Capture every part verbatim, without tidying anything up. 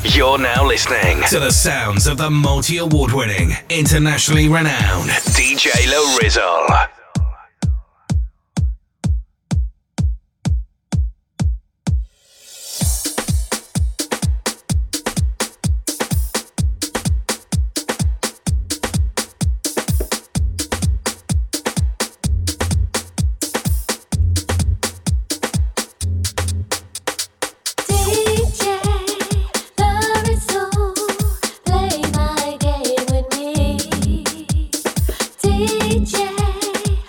You're now listening to the sounds of the multi-award winning, internationally renowned D J Lorizzle. D J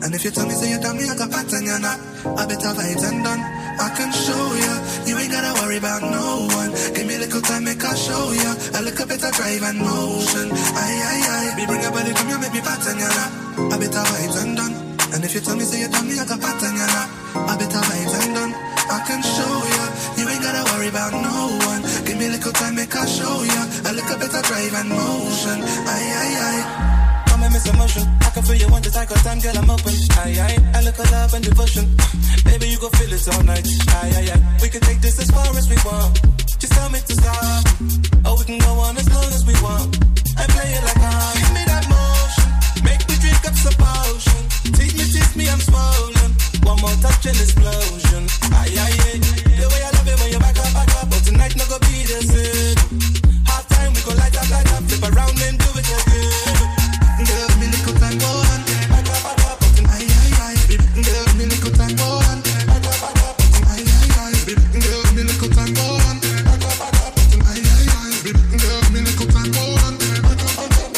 And if you tell me, say you tell me I got pattern, you're not. I better vibes and done. I can show ya. You ain't gotta worry about no one. Give me a little time, make I show ya. A little bit of drive and motion. Aye, aye, aye. Me bring your body, come here, make me pattern, you're not. I better vibes and done. And if you tell me, say you tell me I got pattern, you're not. I better vibes and done. I can show ya. You ain't gotta worry about no one. Give me a little time, make I show ya. A little bit of drive and motion. Aye, aye, aye. Come and miss emotion. I can feel you want to cycle time, girl, I'm open. Aye, aye. I look at love and devotion. Baby, you gon' feel it all night. Aye, aye, aye. We can take this as far as we want. Just tell me to stop. Or we can go on as long as we want. And play it like I give me that motion. Make me drink up some potion. Tease me, tease me, I'm swollen. One more touch and explosion. Aye, aye, aye. The way I love it when you back up, back up. But tonight no go be the same. Half time we go light up, light up. Flip around and do it again. Girl, me little time go on. Back up, back up. Aye, aye, aye. Girl, me little time go on. Back up, back up. Aye, aye, aye. Girl, me little time go on. Back up, back up. Aye, aye, aye. Girl, me little time go on. Back up, back up.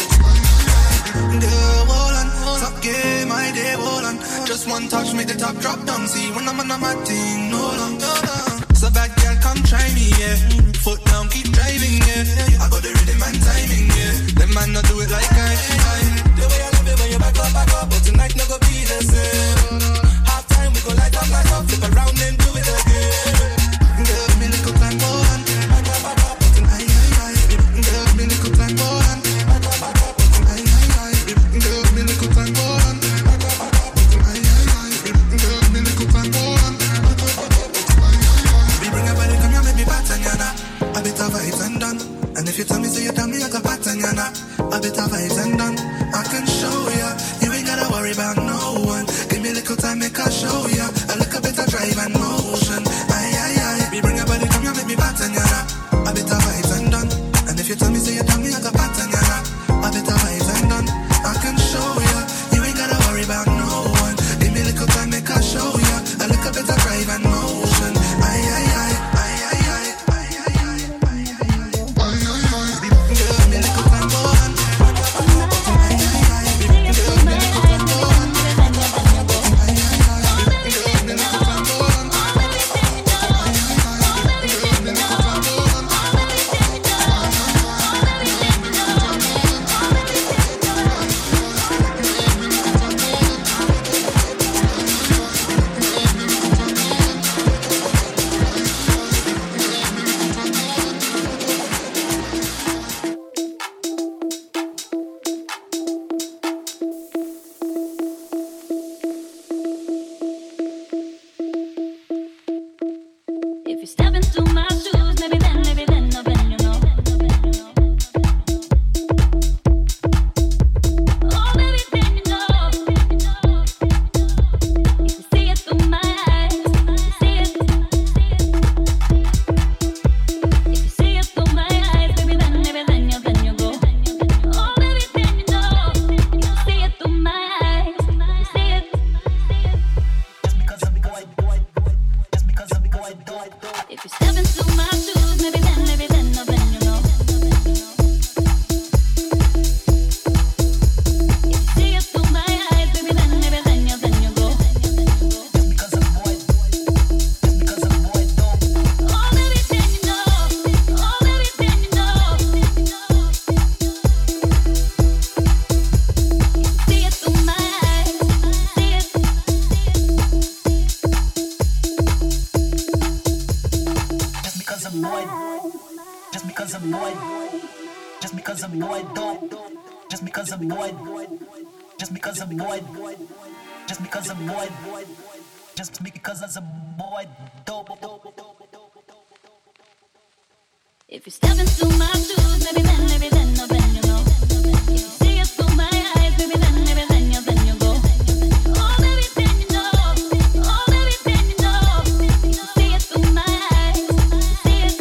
Girl, hold on. Top game, my day, hold on. Just one touch, make the top drop down. See when I'm on my thing, no long, no long. So bad girl, come try me, yeah. Foot down, keep driving, yeah. I got the rhythm and timing, yeah. Them man not do it like I, I. The way I love it when you back up, back up. But tonight no go be the same. Half time we go light up, light up. Flip around and do it again. Girl, me little time go on. Back up, back up. Aye, aye, aye. Girl, me little time go on. Back up, back up. Aye, aye, aye. Girl, me little time go on. Back up, back up. Aye, aye, aye. Girl, me little time go on. Back up, back up. Aye, aye, aye. We bring a body, come here, make me pattern, you know. A bit of vibes and done. And if you tell me, say you tell me I got pattern, you know. A bit of vibes and done. I can show ya. You ain't gotta worry about no one. Give me a little time, make I show ya. A little bit of drive and motion. Aye, aye, aye. We bring a body, come here, make me pattern, you know. A bit of vibes and done. And if you tell me, say you tell me I got pattern, you know. A bit of vibes and done. I can show ya. You ain't gotta worry about no one. Give me a little time, make I show ya. A little bit of drive and motion. Aye, aye, aye. Aye, aye, aye. Aye, aye, aye. Aye, aye, aye. Aye, aye, aye. Girl, me little time go on. Aye, aye, aye. Girl, me little time go on. Aye, aye, aye. Girl, me little time go on. Aye, aye, aye. Girl, me little time go on. If you step into my shoes, maybe then, maybe then, no, then you know. Oh, baby, then you know. If you see it through my eyes, if you see it. If you see it through my eyes, baby, then, maybe then you, then you go. Oh, baby, then you know. If you see it through my eyes, if you see it. Just because I'm big white boy, just because I'm big white boy. If you step into my shoes, maybe then, maybe then, no, then you know. If you see it through my eyes, baby, then, maybe then you, then you go. Just because I'm white, just because I'm white dog. Oh, baby, then you know. Oh, baby, then you know. If you see it through my eyes, see it. Just because I'm white, just because I'm white, just because I'm white dog. Just because I'm white, just because I'm white, just because I'm white, just because I'm white dog. If you step into my shoes, maybe then, maybe then, no, then you know. If you see it through my eyes, maybe then, maybe then you, then you go. Oh, baby, then you know. Oh, baby, then you know. If you see it through my eyes, see it.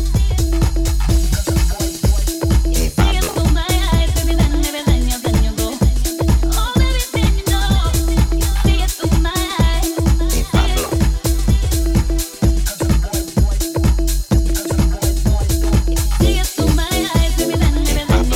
If you see it through my eyes, baby, then, maybe then you, then you go. Oh, baby, then you know. If you see it through my eyes, see it. See it through my eyes, baby, then, baby, then.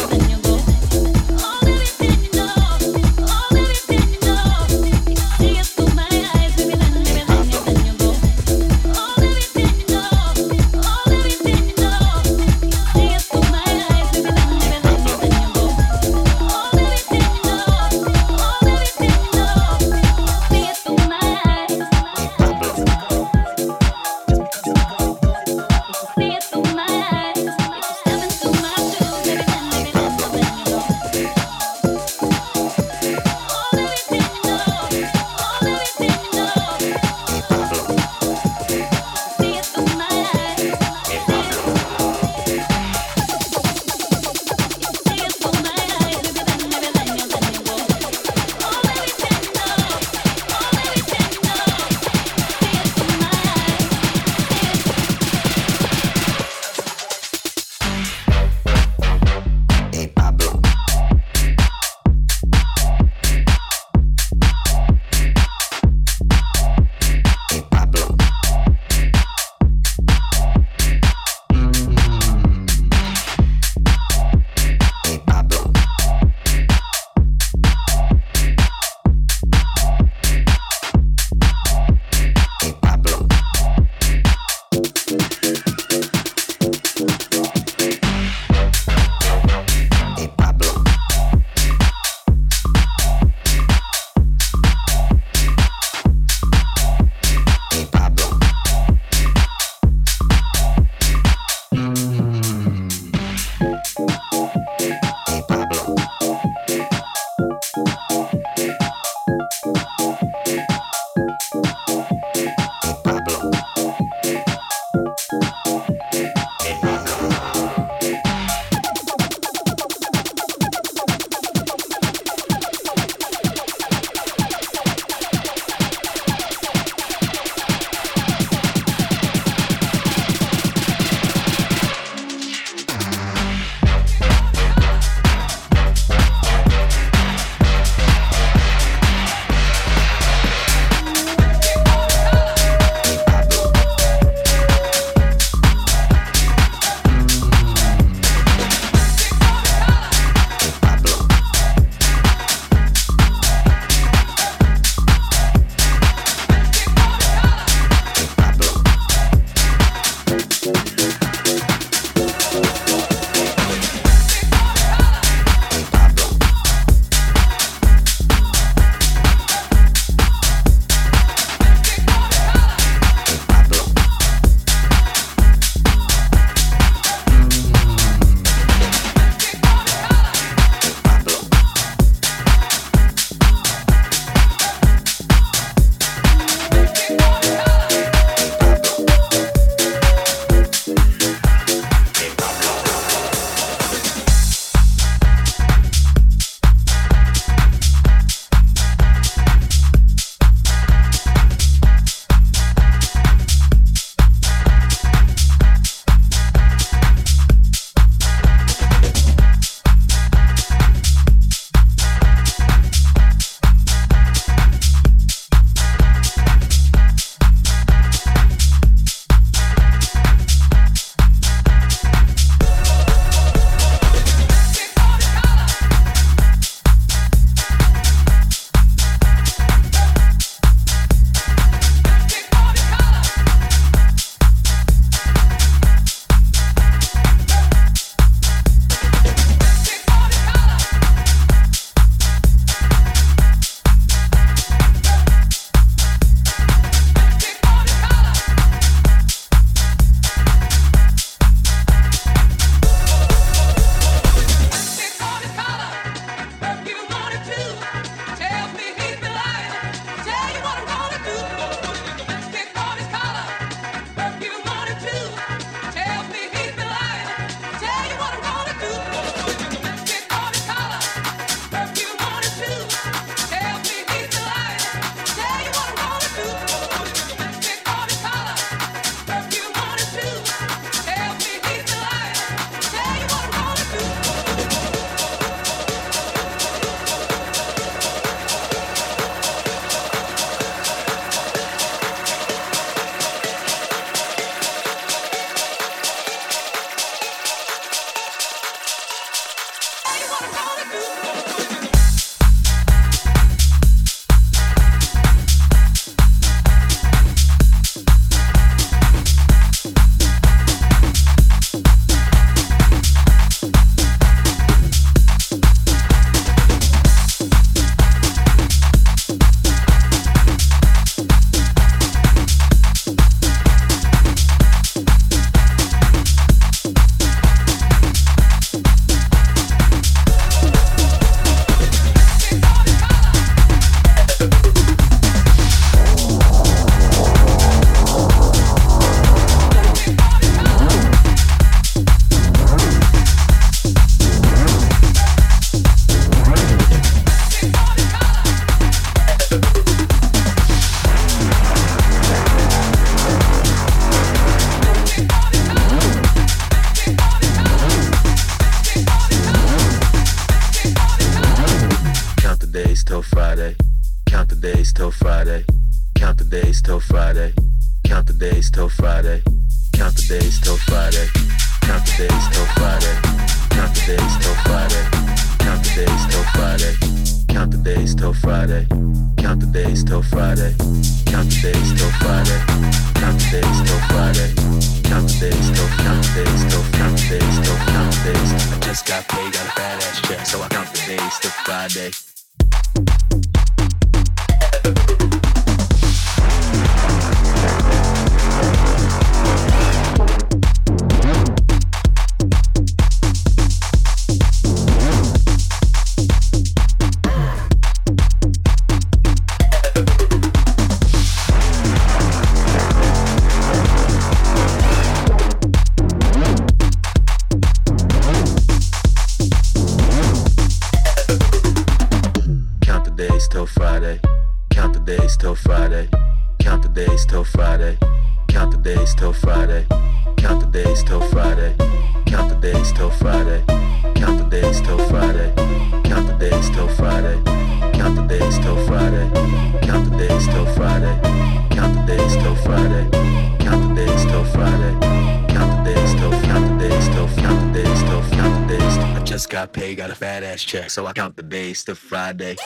Check, so I count the days to Friday.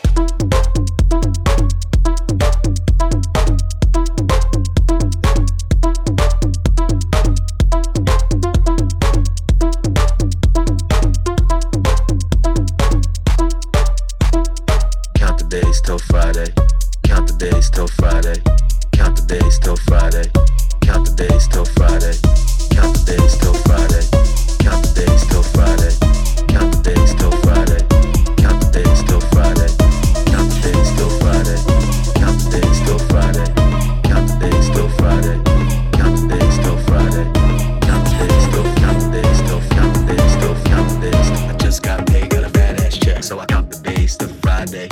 Count the days till Friday. Count the days till Friday. Count the days till Friday. Count the days till Friday. Count the days till Friday. Count the days till Friday. Count the days till Friday. Count the days till Friday. Count the days till Friday. Count the days till Friday. Count the days till Friday. Count the days till Friday. Count the days till count the days till count the days till count the days. I just got paid, got a fat ass check, so I count the days till Friday.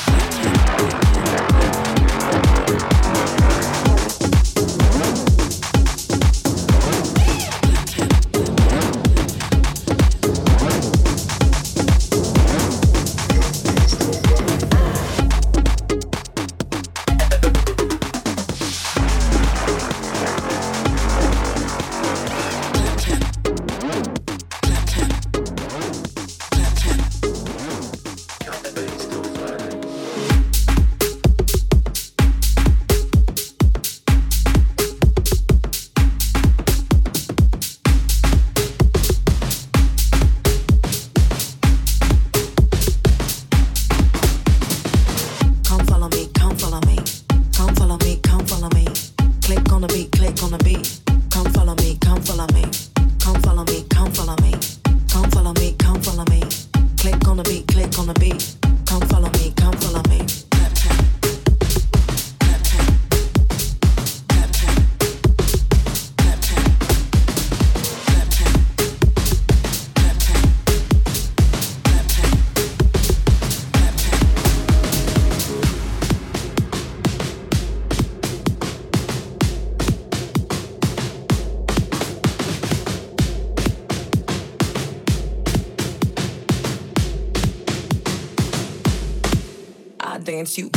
dance you.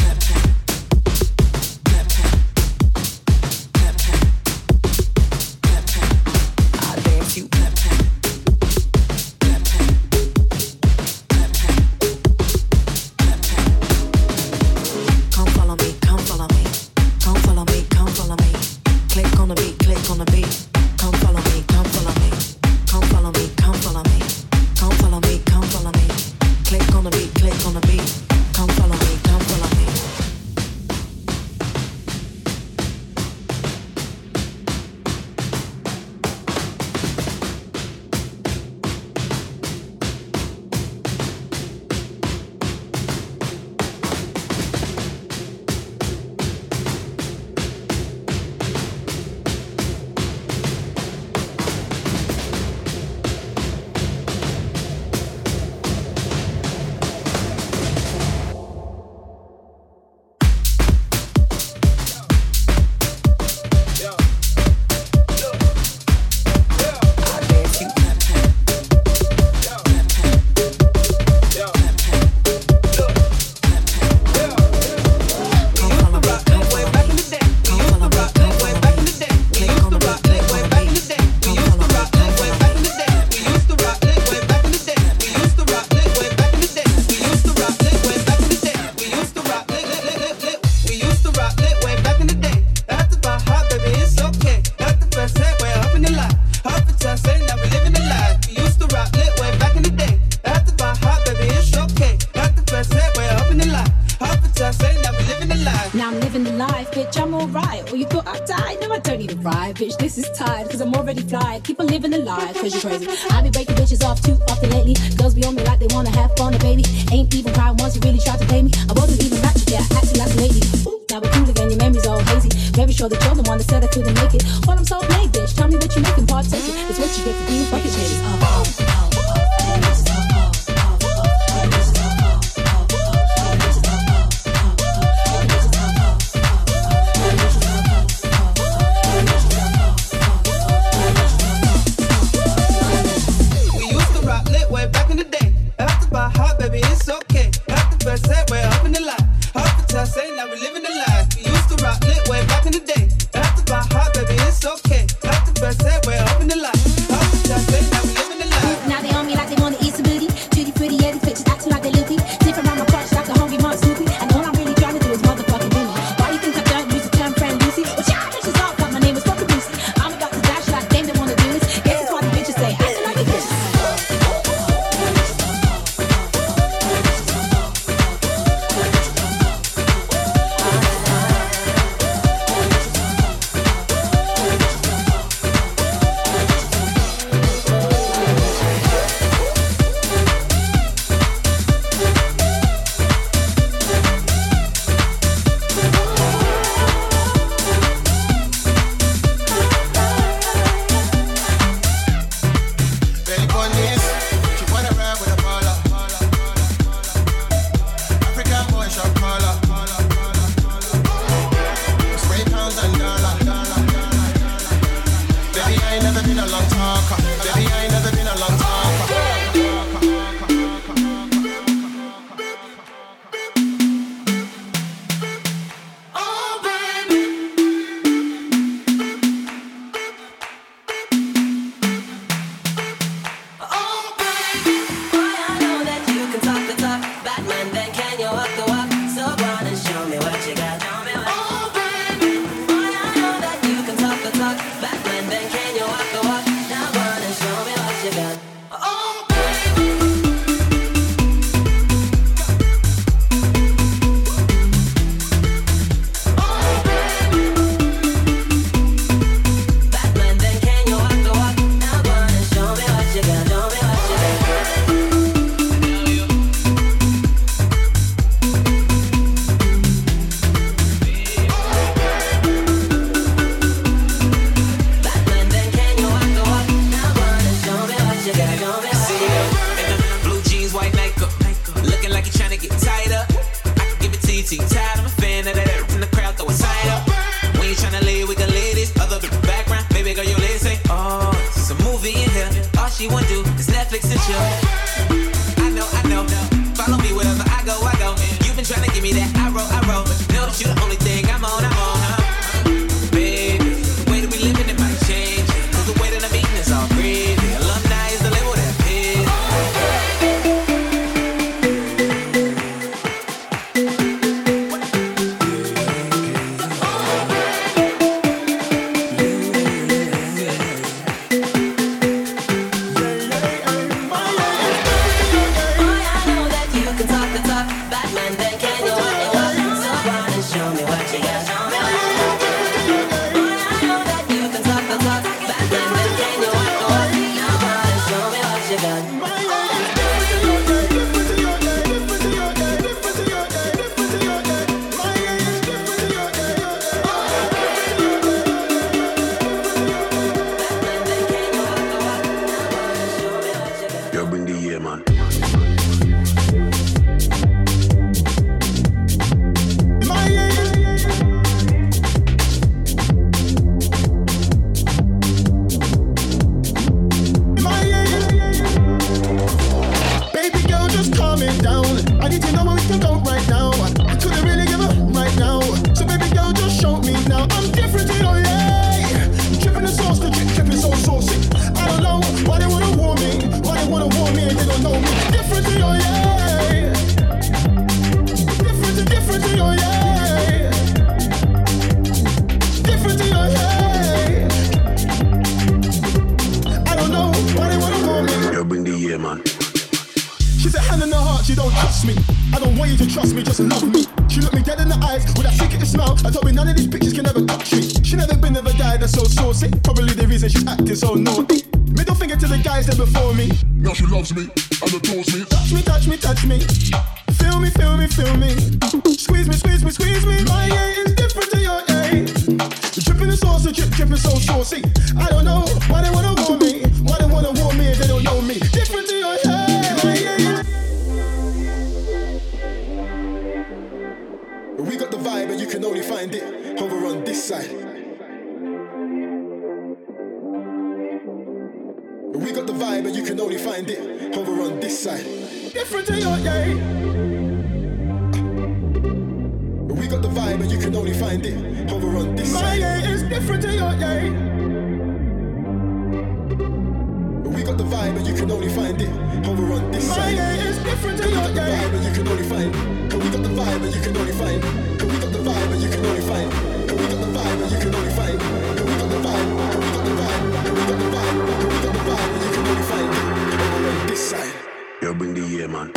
I dance you. bitch, I'm alright. Or you thought I'd die? No, I don't need a ride, bitch, this is tired, cause I'm already fly. Keep on living a lie, cause you're crazy. I be breaking bitches off too often lately. Girls be on me like they wanna have fun, a baby. Ain't even crying once you really tried to play me. I wasn't even ratchet, yeah, acting like a lady. Ooh, now we're cool again, your memory's all hazy. Very sure that you're the one that said I couldn't make it. Well, I'm so made, bitch, tell me what you making, partake it. It's what you get for being fucking shady. Oh, oh, oh, oh. It's okay. After first set, we're up in the line. Half the time, say now we're living the life. We used to rock lit way back in the day. After my heart, baby, it's okay. After first set, we're up in the line. Half the time, say now we're living the life. Now they on me like they wanna eat some booty. Judy pretty, yeah, these bitches acting like they loopy. Different around my crotch like a hungry mom Snoopy. And all I'm really trying to do is motherfucking win. Why you think I don't use the term friend Lucy? Well, y'all bitches all got my name is fucking Lucy. I'm about to dash like them that wanna do this. Guess it's why the bitches say acting like they bitches. She said, hand in her heart, she don't trust me. I don't want you to trust me, just love me. She looked me dead in the eyes with that secretive smile. I told me none of these pictures can ever touch me. She never been with a guy that's so saucy. Probably the reason she's acting so naughty. Middle finger to the guys there before me. Now she loves me and adores me. Touch me, touch me, touch me. Feel me, feel me, feel me. Squeeze me, squeeze me, squeeze me. My yeah is different to your yeah. Dripping the sauce, drip, dripping so saucy. I don't know why they wanna warn me. Why they wanna warn me if they don't know me. Different to your yeah. My yeah. We got the vibe and you can only find it over on this side. We got the vibe and you can only find it over on this side. Different to your yeah. We got the vibe and you can only find it over on this side. My yeah is different to your yeah. We got the vibe and you can only find it over on this side. My yeah is different to your yeah. We got the vibe and you can only find. We got the vibe and you can only find. We got the vibe and you can only find. We got the vibe and you can only find. We got the vibe. We got the vibe. We got the vibe. We got the vibe and you can only find it over on this side. Yo, bring the year, man.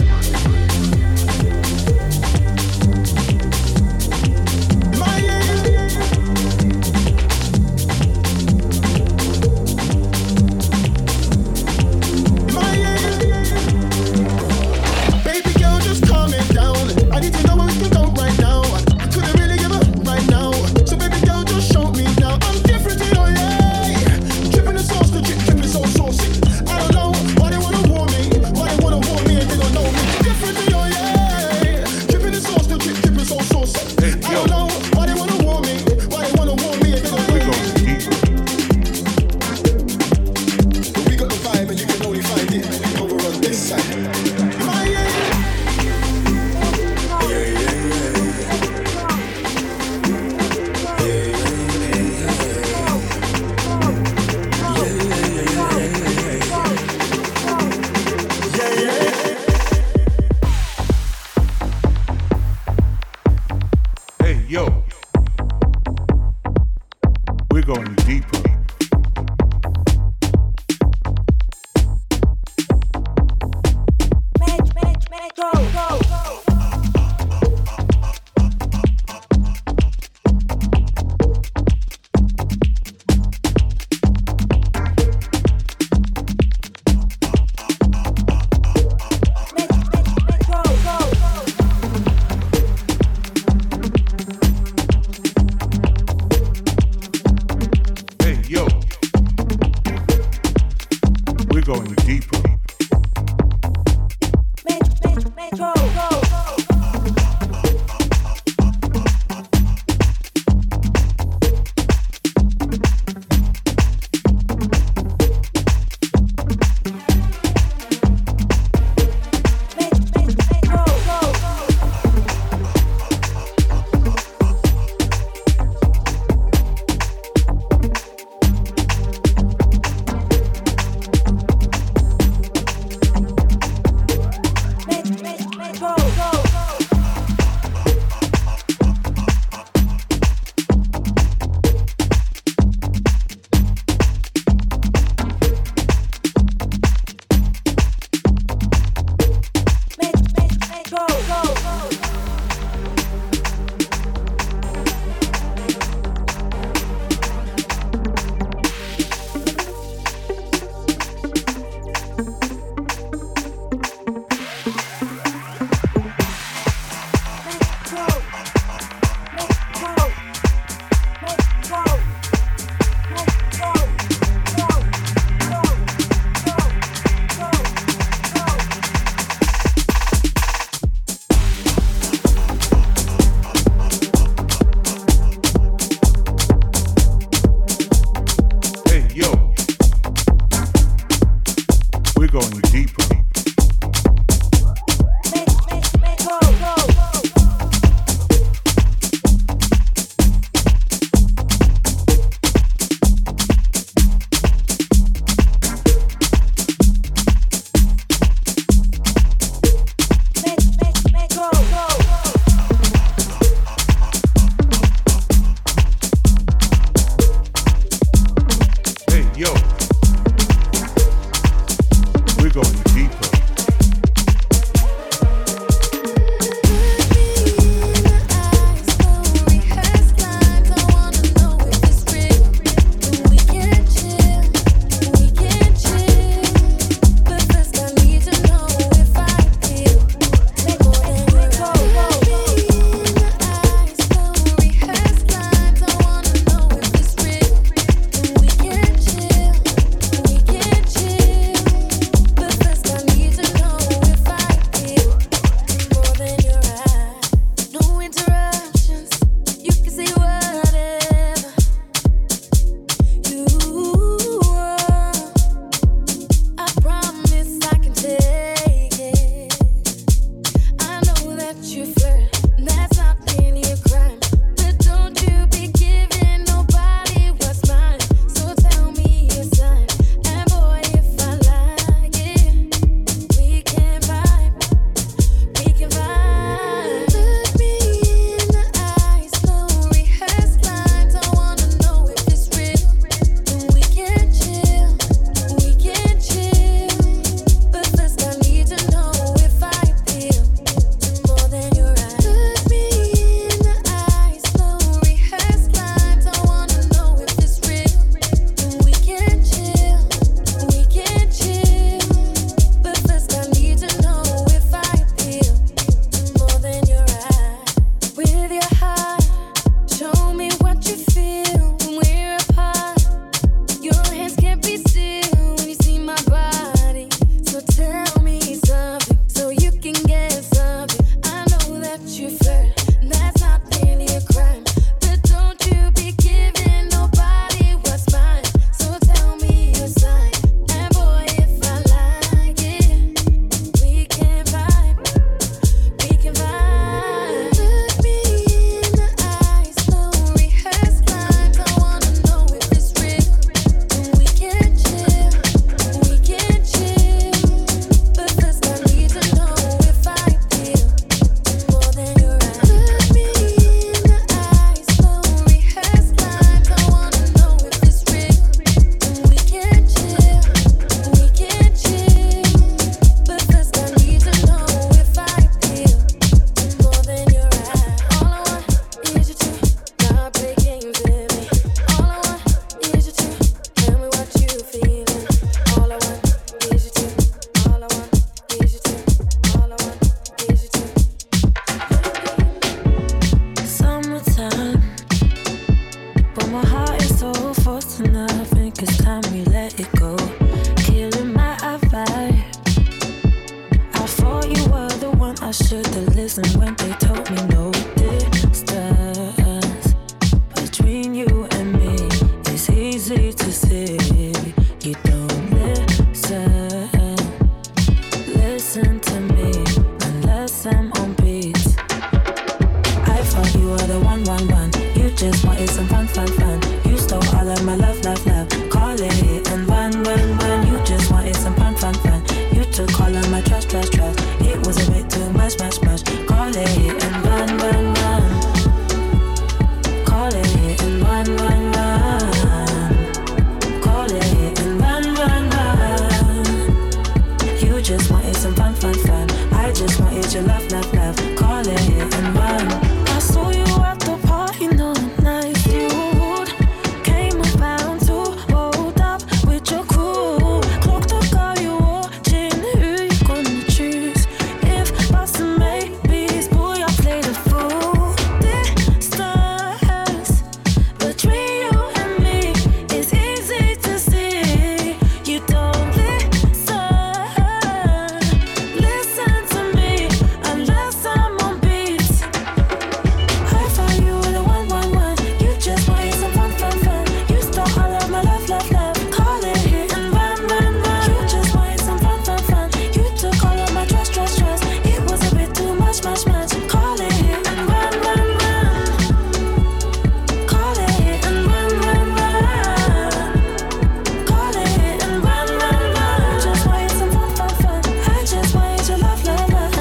I should've listened when they told me no distance between you and me. It's easy to see you don't listen. Listen to me unless I'm on beats. I thought you were the one, one, one. You just wanted some fun, fun, fun. You stole all of my love, love, love. Call it hit and run, run, run. You just wanted some fun, fun, fun. You took all of my trust, trust, trust. It was a bit too much, much, much. Call it hit and run, run, run. Call it hit and run, run, run. Call it hit and run, run, run. You just wanted some fun, fun, fun. I just wanted your love, love, love. Call it hit and run. I saw you at the party, no nice dude. Came around to hold up with your crew. Clock the girl you watching, who you gonna choose? If buts and maybes, boy, I play the fool. Distance between you and me is easy to see. You don't listen, listen to me unless I'm on beats. I thought you were the one, one, one. You just wanted some fun, fun, fun. You stole all of my love, love, love. Call it hit and run, run, run. You just wanted some fun, fun, fun. You took all of my trust, trust, trust. It was a bit too much, much, much. Call it hit and run, run, run. Call it hit and run, run, run. Call it hit and run, run, run. Just wanted some fun, fun, fun. I just wanted your love, love, love.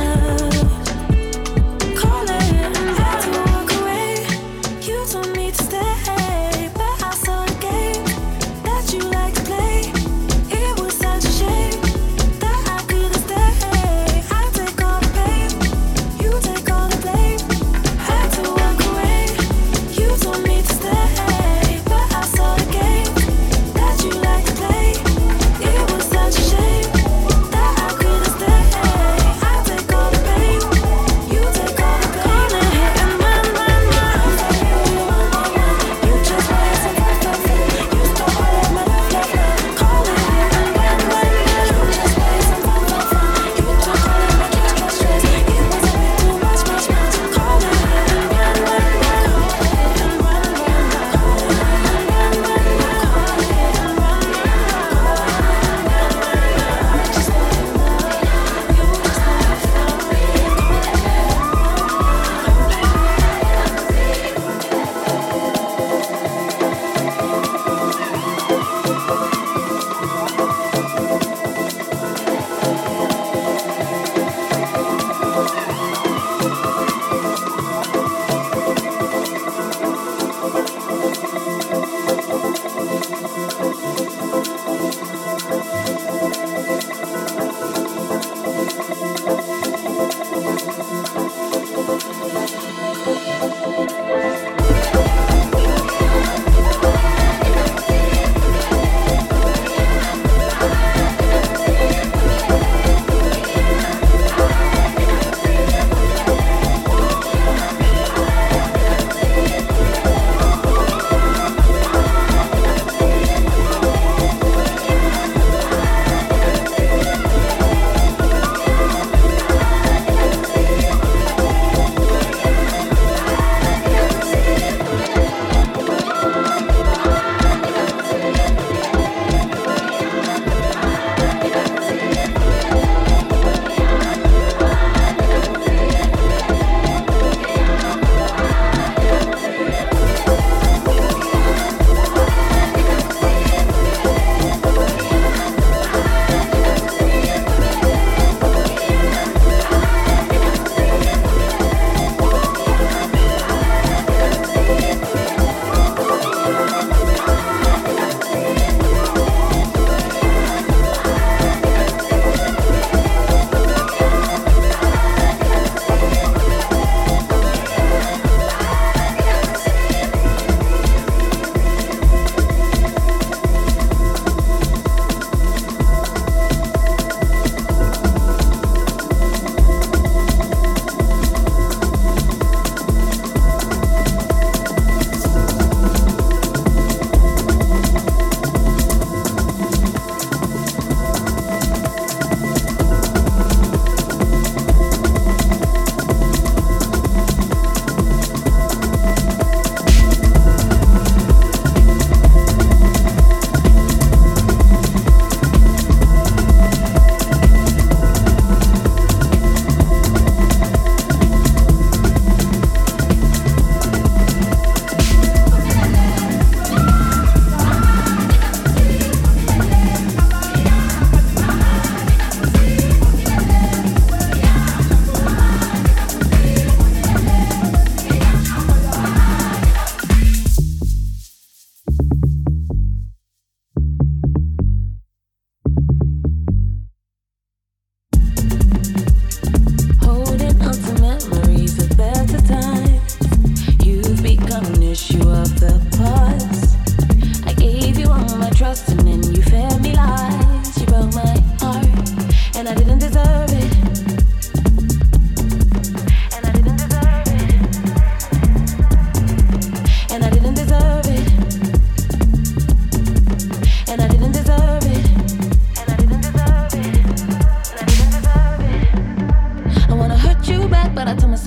Call it hit and had to walk away. You told me to stay, but I saw a game that you like to play. It was such a shame that I couldn't stay. I take all the pain, you take all the blame. Had to walk away. You told me to stay, but I saw the game that you like to play. It was such a shame that I couldn't stay. I take all the pain, you take all the blame. Call it hit and run, run, run. You just wanted some fun, fun, fun. You stole all of my love, love, love. Call it hit and run, run, run. You just wanted some fun, fun, fun. You took all of my trust, trust, trust. It was a bit too much, much, much. Call it hit and run, run, run. Call it hit and run, run, run. Call it hit and run, run, run. Call it hit and run, run, run. Just wanted love. You just wanted fun.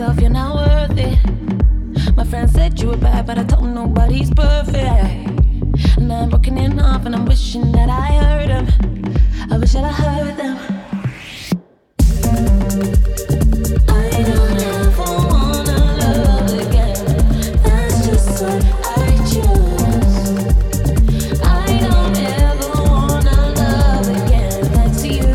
myself, you're not worth it. My friend said you were bad, but I told him nobody's perfect. And I'm broken in off, and I'm wishing that I heard them. I wish that I heard them. I don't ever wanna love again. That's just what I choose. I don't ever wanna love again. That's you.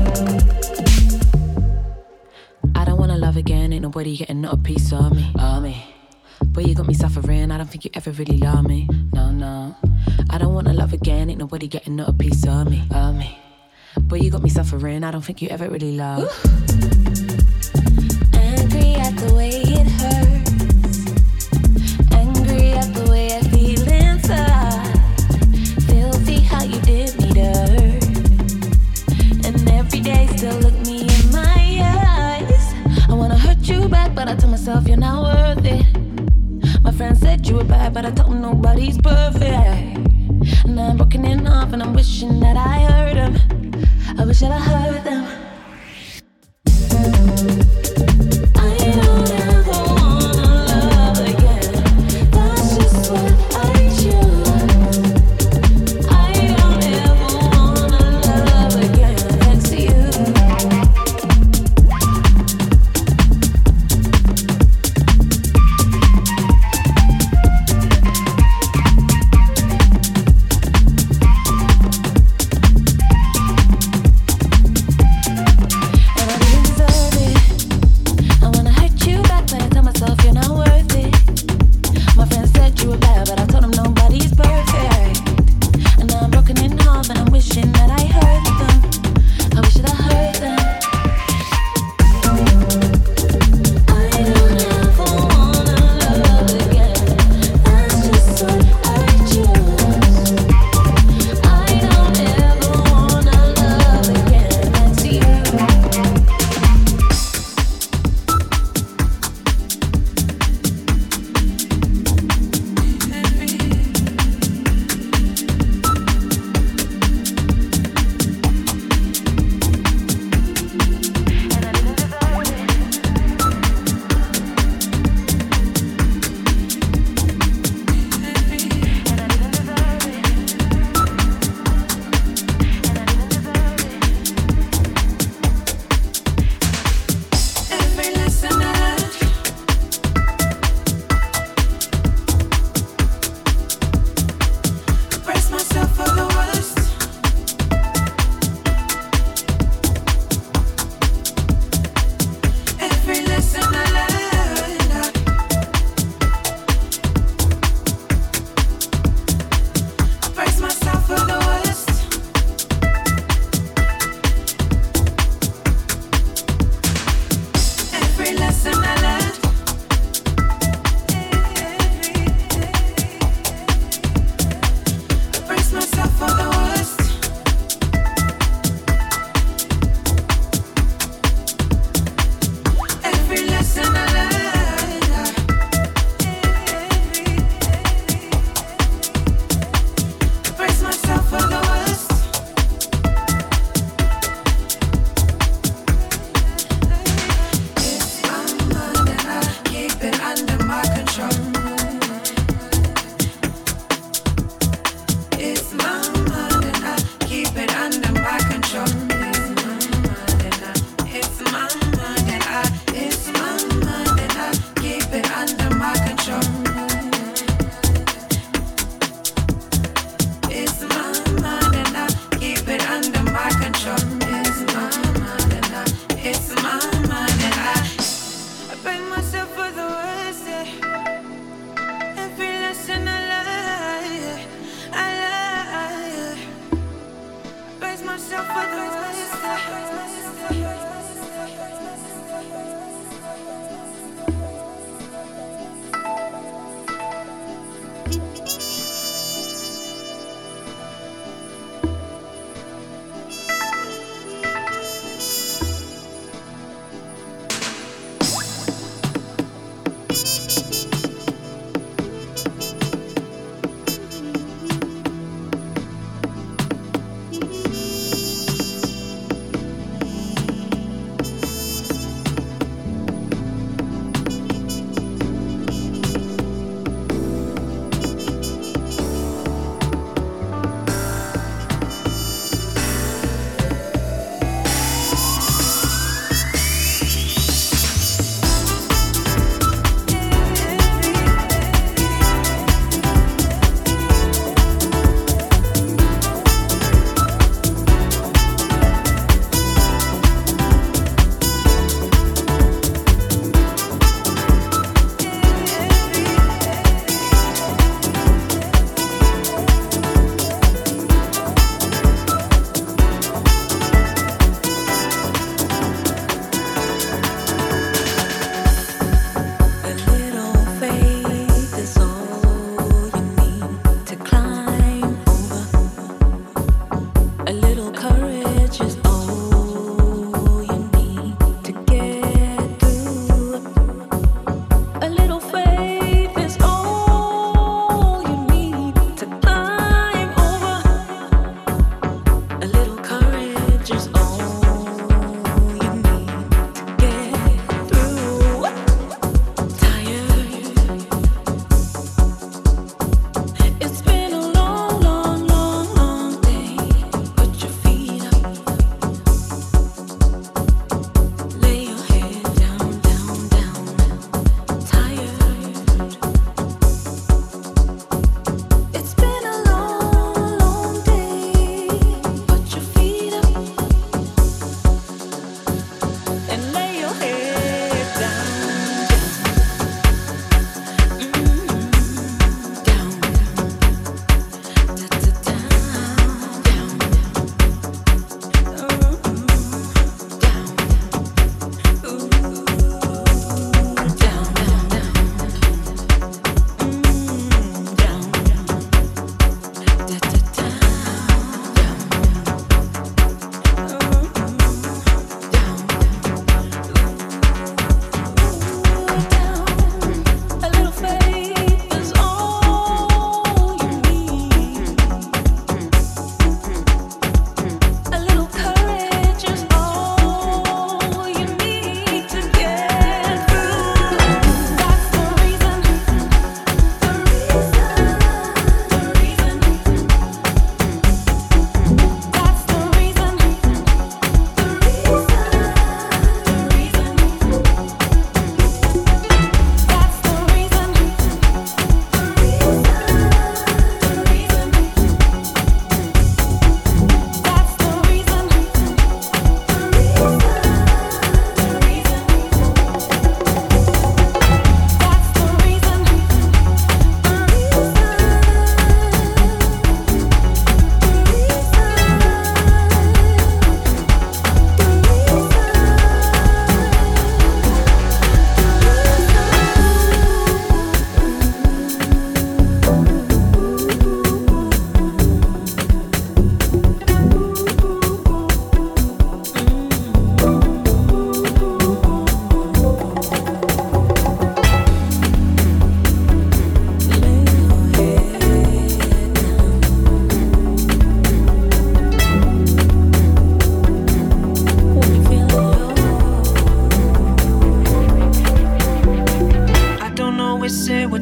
I don't wanna love again. Ain't nobody getting not a piece of me. Of me. But you got me suffering. I don't think you ever really love me. No, no. I don't wanna love again. Ain't nobody getting not a piece of me. Of me. But you got me suffering. I don't think you ever really love. Angry at the way it hurts. Angry at the way I feel inside. Filthy how you did me dirt. And every day still look me in my eyes. I wanna hurt you back, but I tell myself you're not worth it. My friend said you were bad, but I told him nobody's perfect. And I'm broken in off, and I'm wishing that I heard them. I wish that I heard them. I don't ever wanna love again. That's just what I choose. I don't ever wanna love again. That's you.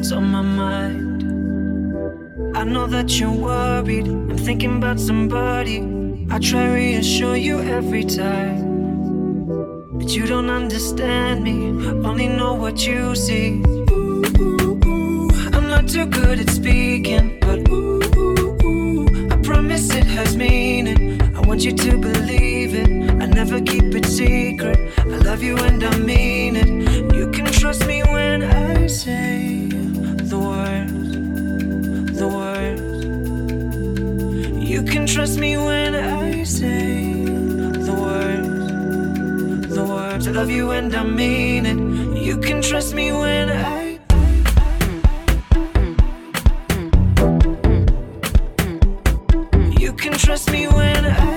what's on my mind. I know that you're worried, I'm thinking about somebody. I try reassure you every time, but you don't understand me, only know what you see. Ooh, ooh, ooh. I'm not too good at speaking, but ooh, ooh, ooh. I promise it has meaning. I want you to believe it, I never keep it secret. I love you and I mean it. You can trust me when I say the words, the words. You can trust me when I say the words, the words. I love you and I mean it. You can trust me when I. You can trust me when I.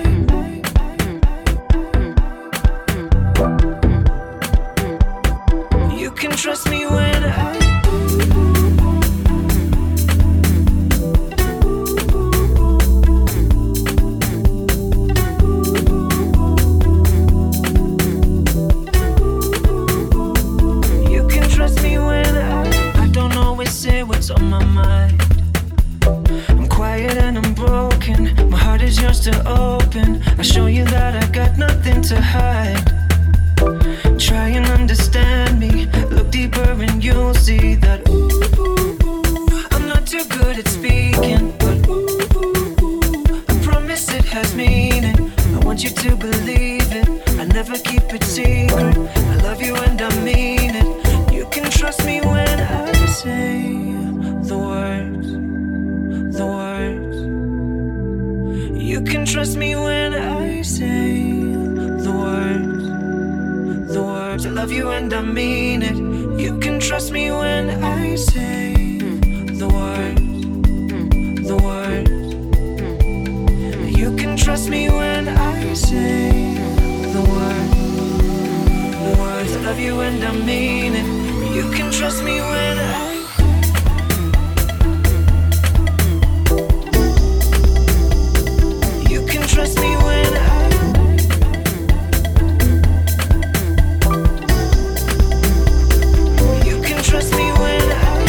You can trust me when I. You can trust me when I. I don't always say what's on my mind. I'm quiet and I'm broken. My heart is yours to open. I show you that I got nothing to hide. Try and understand me. Look deeper and you'll see that ooh, ooh, ooh. I'm not too good at speaking, but ooh, ooh, ooh. I promise it has meaning. I want you to believe it, I never keep it secret. I love you and I mean it. You can trust me when I say the words, the words. You can trust me when I say the words, the words. I love you and I mean it. You can trust me when I say the words, the words. You can trust me when I say the words, the words. I love you and I mean it. You can trust me when I. You can trust me when I. You can trust me when I.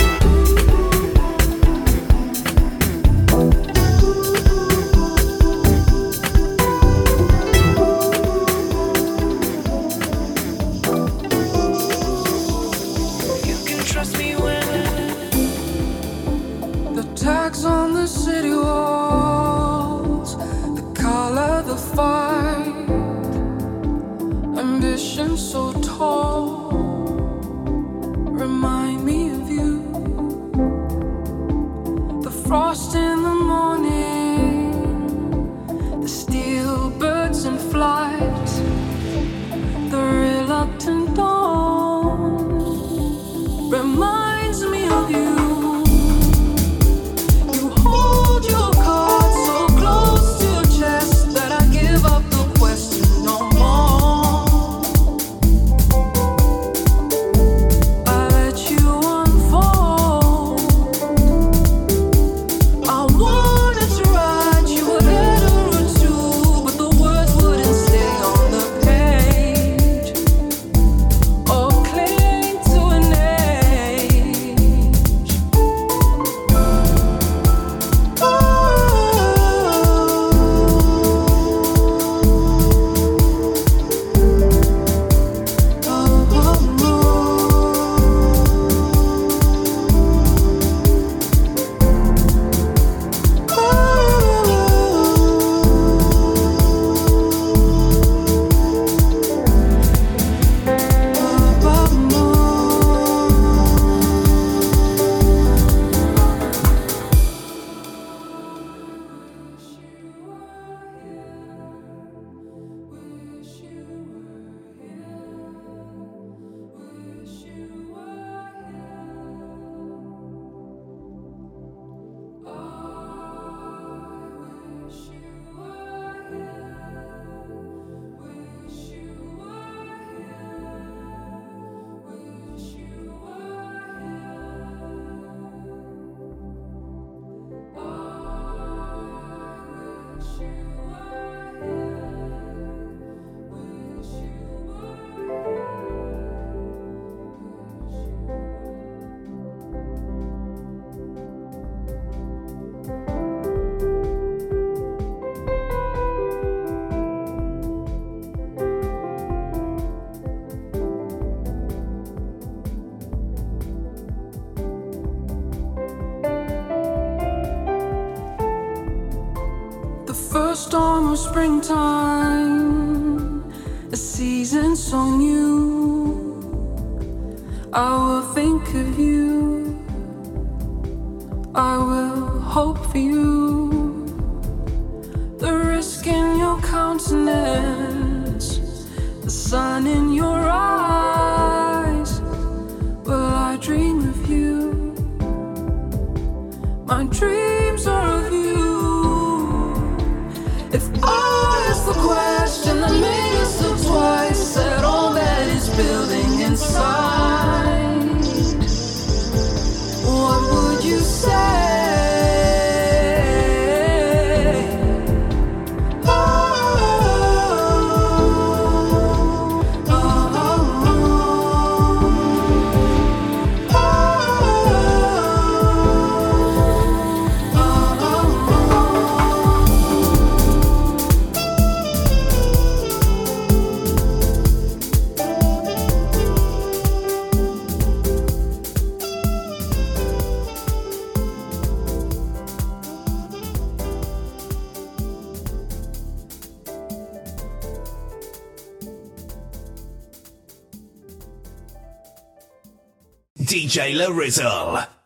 You can trust me when I. The tags on the city walls, the color, the fight, ambition so tall, remind me of you. The frost in the morning, the steel birds in flight, the reluctant dawn reminds me of you. You hold your cards so close to your chest that I give up the question no more. springtime, a season so new. I will think of you, I will hope for you. The risk in your countenance, the sun in your eyes. Will I dream of you? My dreams are of you. If I ask the question that made us look twice at all that is building inside, what would you say? D J La Rizzle.